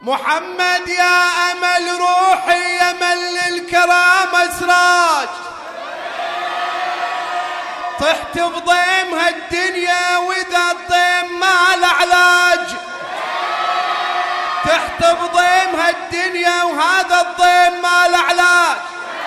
محمد يا أمل روحي يمل الكرامة سراج، طحت بضيم هالدنيا وإذا الضيم ما له علاج، تحت بضيم هالدنيا وهذا الضيم ما له علاج،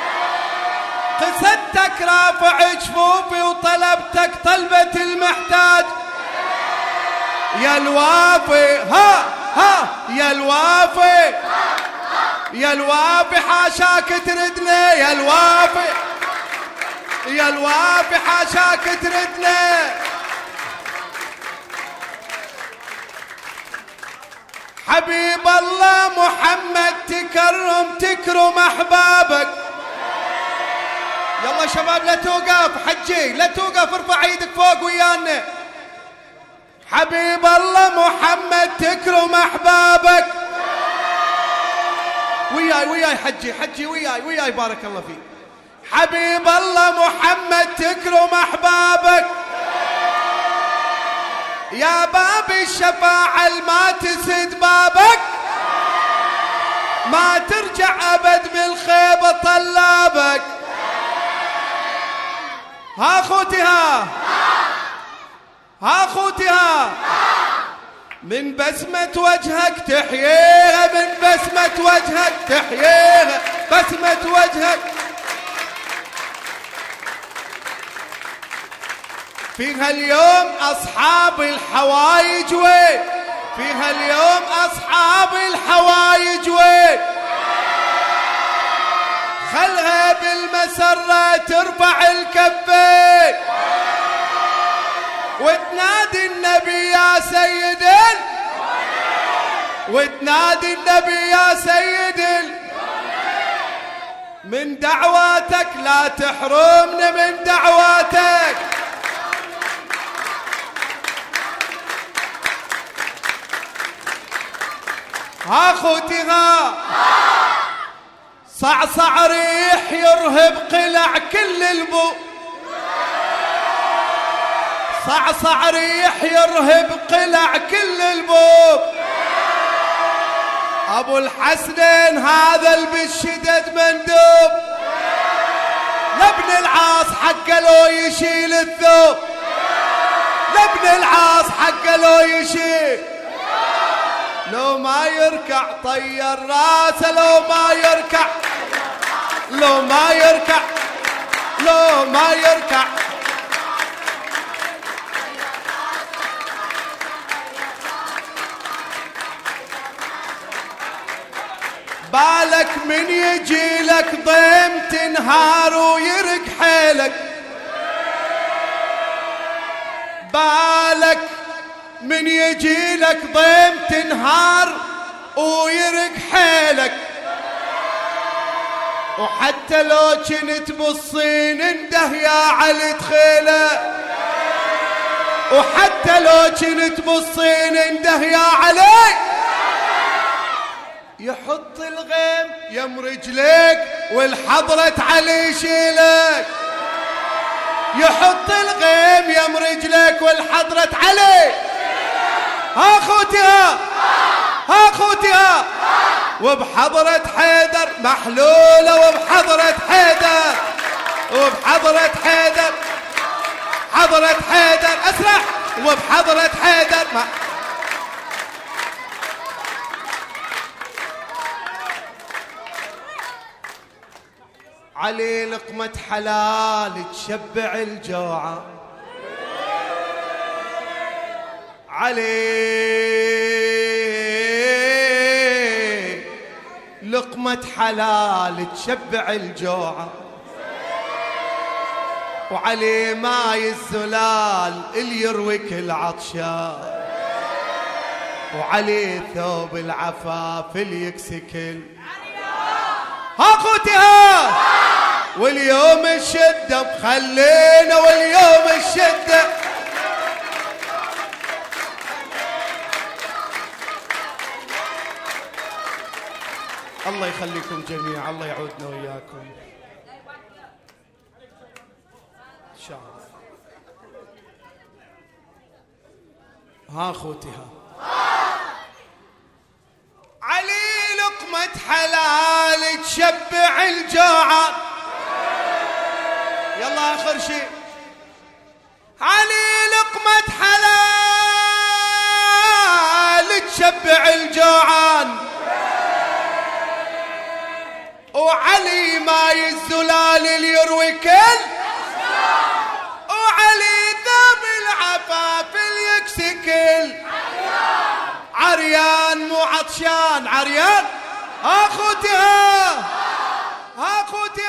قصدتك رافع جفوفي وطلبتك طلبة المحتاج، يا الوافي ها ها يا الوافي يا الوافي حاشاك تردنا، يا الوافي يا الوافي حاشاك تردنا. حبيب الله محمد تكرم احبابك. يلا شباب لا توقف حجي، لا توقف، ارفع ايدك فوق ويانا. حبيب الله محمد تكرم احبابك. وياي حجي وياي بارك الله فيك. حبيب الله محمد تكرم احبابك، يا باب الشفاعة ما تسد بابك، ما ترجع ابد بالخيبة طلابك. ها اخوتي ها اخوتي ها، من بسمة وجهك تحييها، من بسمة وجهك تحييها، بسمة وجهك. فيها اليوم أصحاب الحوايج وين، فيها اليوم أصحاب الحوايج وين، خلها بالمسرة ترفع الكفين وتنادي النبي يا سيد، وتنادي النبي يا سيد. من دعواتك لا تحرمنا من دعواتك. ها اخوتي ها، صعصع ريح يرهب قلع كل البو، صعصع ريح يرهب قلع كل البوب. ابو الحسنين هذا بالشدد مندوب، لابن العاص حقه لو يشيل الثوب، لابن العاص حقه لو يشيل، لو ما يركع طير راسه، لو ما يركع، لو ما يركع، لو ما يركع. بالك من يجي لك ضيم تنهار ويرق حيلك، بالك من يجي لك ضيم تنهار ويرق حيلك، وحتى لو كنت بالصين انده يا علي دخيله، وحتى لو كنت بالصين انده يا علي، يحط الغيم يم رجليك والحضرة علي يشيلك، يحط الغيم يم رجليك والحضرة علي. ها اخوتي ها اخوتي ها، وبحضرة حيدر محلولة، وبحضرة حيدر، وبحضرة حيدر، حضرة حيدر اسرع، وبحضرة حيدر علي لقمة حلال تشبع الجوعة، علي لقمة حلال تشبع الجوعة، وعلي ماي الزلال اللي يرويك العطشان، وعلي ثوب العفاف اللي يكسكل. ها اخوتي ها، واليوم الشدة مخلينا، واليوم الشدة الله يخليكم جميعا، الله يعودنا وياكم ان شاء الله. ها اخوتي ها، علي لقمة حلال تشبع الجوعان. يلا آخر شيء. علي لقمة حلال تشبع الجوعان، وعلي ماي الزلال اللي يروي كل، وعلي ذاب العفاف اللي يكسي كل. عريان مو عطشان، عريان. اخوتي ها اخوتي